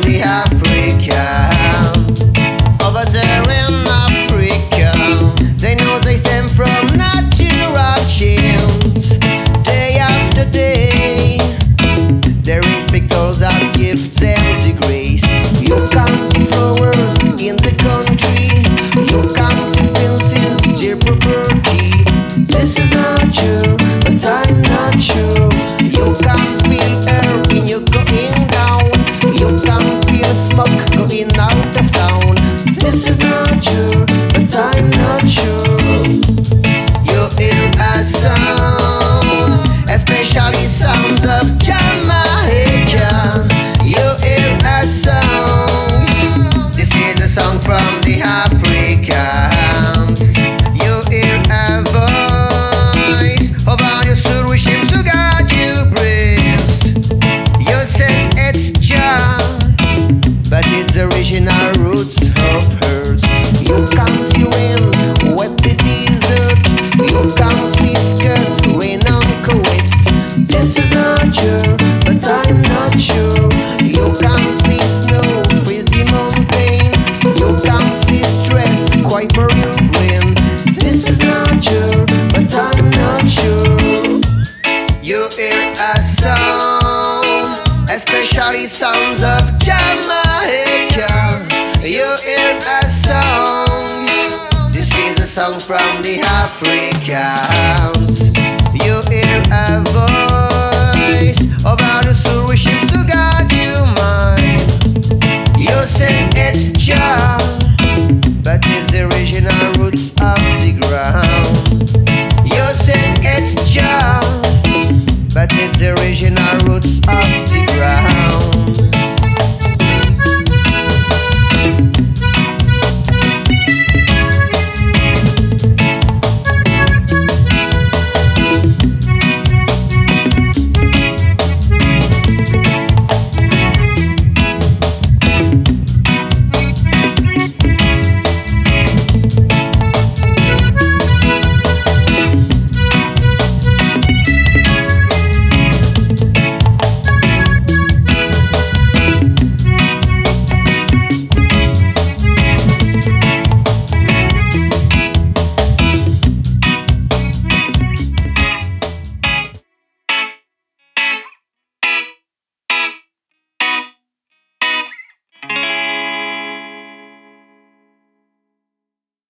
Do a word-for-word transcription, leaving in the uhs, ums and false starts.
the Africans. Over there in Africa, they know they stem from natural chains. Day after day, they respect those that give them the grace. You can't see flowers in the country, you can't see fences, their property. This is not true, but I'm not sure. You can't feel air when you're going down, you can't feel smoke going out of town. This is not true, but I'm not sure. You hear a sound, especially sounds of Jamaica. You hear a song, this is a song from the Africans. You hear a voice over your soul wishing to guide you breath. You say it's Jah, but it's original roots of hers. You can't see winds wet the desert, you can't see skirts rain on Kuwait. This is not true, but I'm not sure. You can't see snow freeze the mountain, you can't see stress quite for your brain. This is not true, but I'm not sure. You hear a sound, especially sounds of Jamaica. You hear a song, this is a song from the Africans. You hear a voice